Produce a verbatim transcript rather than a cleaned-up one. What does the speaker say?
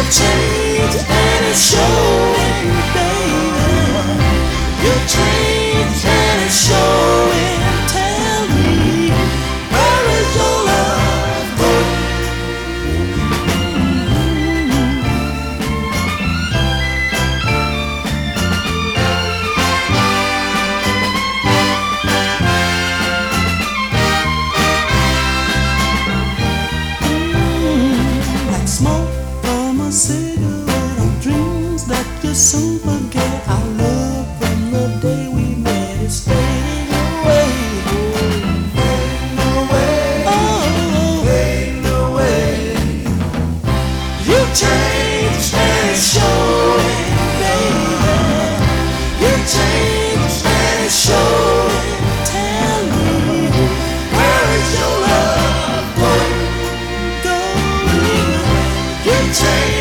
changed and it's showing, baby. You changed and it's showing. Tell me, where is your love going? Mm, like smoke from a cigarette of dreams that you soon forget. Our love from the day we met is fading away. Fading away. Oh, fading away. You changed and it's showing, baby. You changed and it's showing. Tell me, where is your love going? Going away. You changed.